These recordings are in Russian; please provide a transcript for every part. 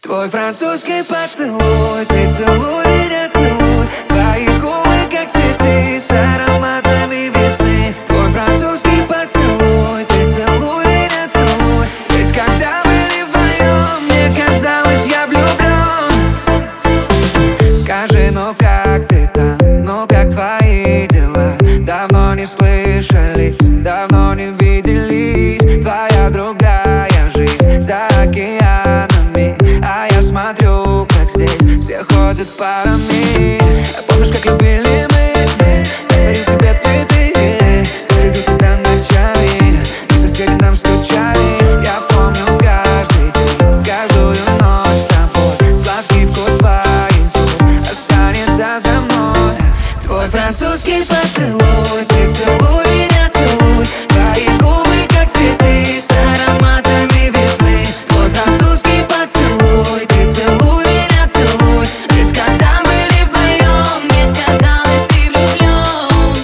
Твой французский поцелуй, ты целуй меня, целуй. Твои губы как цветы с ароматами весны. Твой французский поцелуй, ты целуй меня, целуй. Ведь когда были вдвоем, мне казалось, я влюблен. Скажи, ну как ты там, ну как твои дела? Давно не слышались, давно не виделись. Твоя другая жизнь за океанами, а я смотрю, как здесь все ходят парами. Помнишь, как любили мы? Дарил тебе цветы, как любил тебя ночами, и соседи нам стучали. Я помню каждый день, каждую ночь с тобой. Сладкий вкус твоих губ останется за мной. Твой французский поцелуй, ты целуй меня, целуй. Твои губы как цветы с ароматами весны. Твой французский поцелуй, ты целуй меня, целуй. Ведь когда были вдвоем, мне казалось, ты влюблен.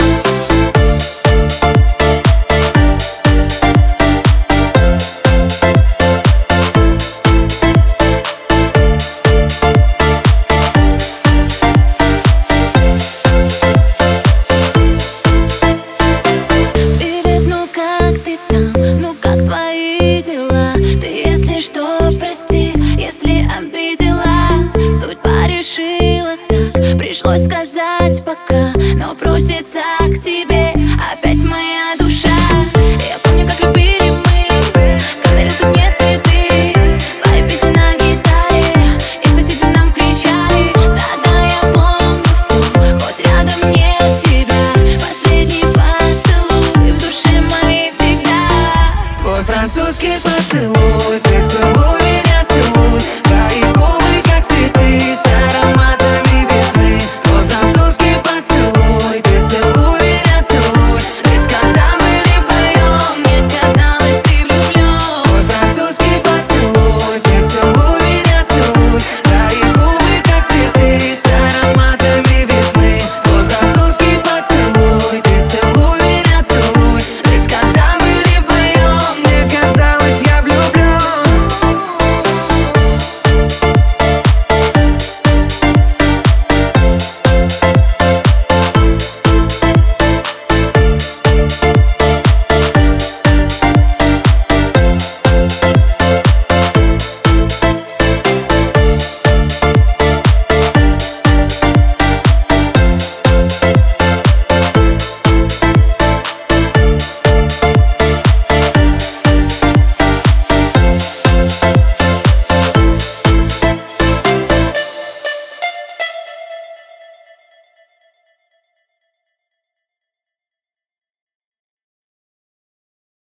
Привет, ну как ты там, ну как твои дела? Ты, если что, прости, если обидела. Судьба решила так, пришлось сказать пока.